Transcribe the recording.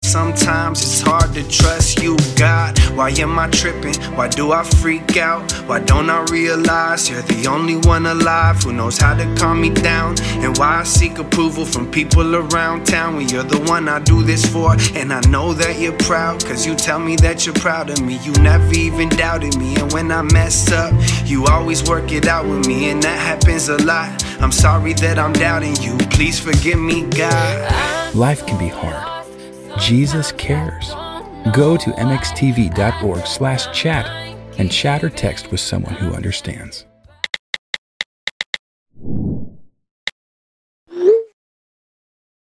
Sometimes it's hard to trust you, God. Why am I tripping? Why do I freak out? Why don't I realize you're the only one alive who knows how to calm me down? And why I seek approval from people around town when you're the one I do this for? And I know that you're proud, cause you tell me that you're proud of me. You never even doubted me, and when I mess up, you always work it out with me, and that happens a lot. I'm sorry that I'm doubting you, please forgive me, God. Life can be hard. Jesus cares. Go to mxtv.org/chat and chat or text with someone who understands.